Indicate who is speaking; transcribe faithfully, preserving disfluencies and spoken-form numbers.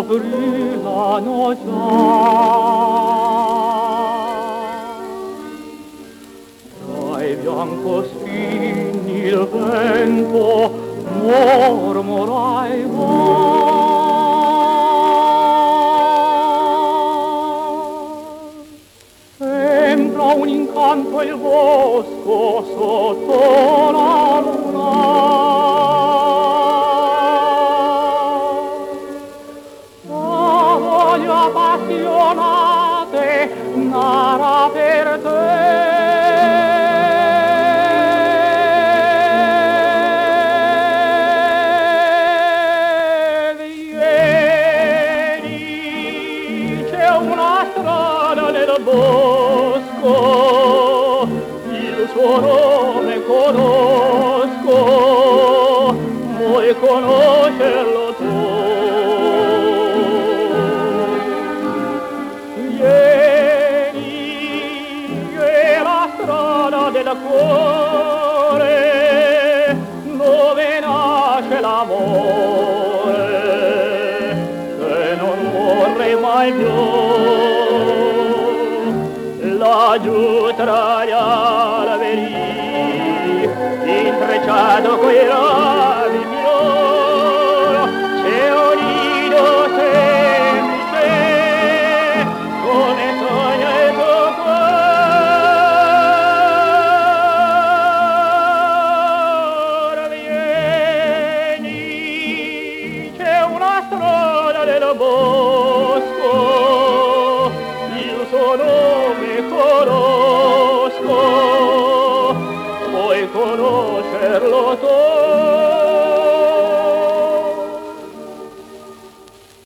Speaker 1: brillano già. Tra i biancospini il vento mormora e va. Sembra un incanto il bosco sotto la luna. Appassionate narra per te. Vieni, c'è una strada nel bosco, il suo nome conosco, vuoi conoscerlo tu? Del cuore dove nasce l'amore che non muore mai più. Laggiù tra gli alberi intrecciato coi rami fior c'è un nido semplice come sogna il tuo cuore. Vieni, c'è una strada nel bosco, il suo nome conosco, vuoi conoscerlo tu? Vieni, c'è una strada nel bosco,